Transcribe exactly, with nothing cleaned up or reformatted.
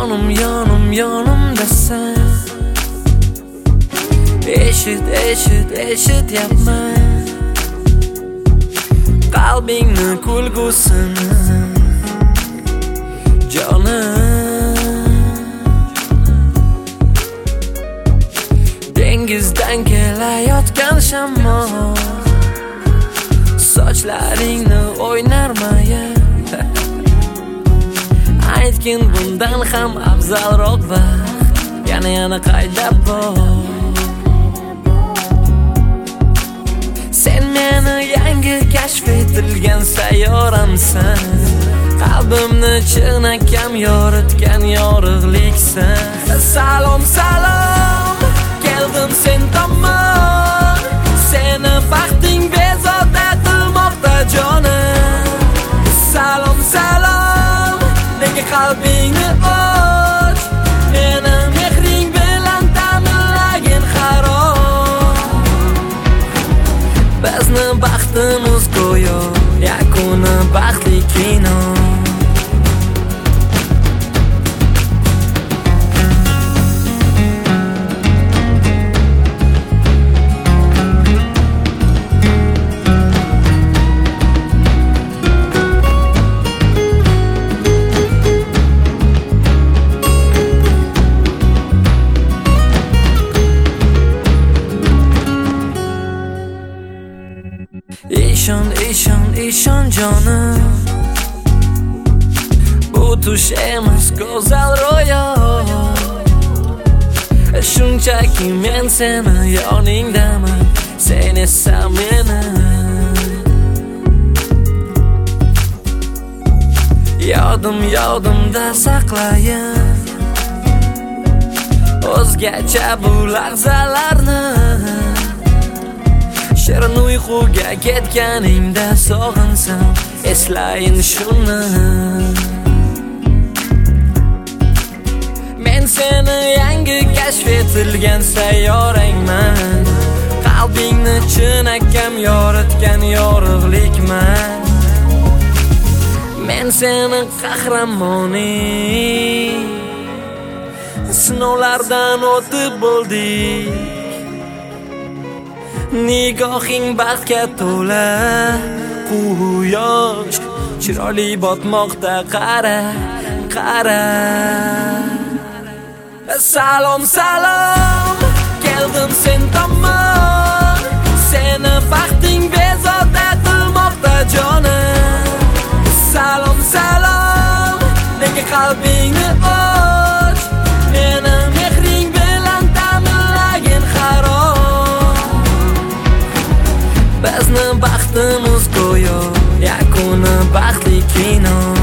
Jonim yonim yonimdasan. Eshit eshit eshityapman qalbingni kulgusini jonim. Dengizdan kelayotgan shamol sochlaringni o'ynarmayin. Aytgin bundan ham afzalroq vaqt yana yana qayda bor. Sen meni yangi kashf etilgan sayyoramsan. Qalbimni chinakam yoritgan yorug'liksan. Salom salom keldim sen tomon. Seni baxting bezovta qilmoqda jonim. Salom salom nega qalbingni och. Meni mehring bilan ta'minlagin harom. Bizni baxtimiz go'yo yakuni baxtli kino. İşon, işon, işon jonim. Bu tush emas go'zal ro'yo. Shunchaki men seni yoningdaman. Sen esa meni. Yodim yodimda saqlayin o'zgacha bu lahzalarni. Shirin uyquga ketganingda sog'insam eslayin shuni. Men seni yangi kashf etilgan sayyorangman. Qalbingni chinakam yoritgan yorug'likman. Men seni qahramoning. Sinovlardan o'tib bo'ldik. Nigohing baxtga to'la quyosh chiroyli botmoqda qara qara. Salom salom keldim sen tomon. Seni baxting bezovta qilmoqda jonim. Salom salom nega qalbingni och. Meni mehring bilan ta'minlagin harom. Bizni baxtimiz go'yo yakuni baxtli kino.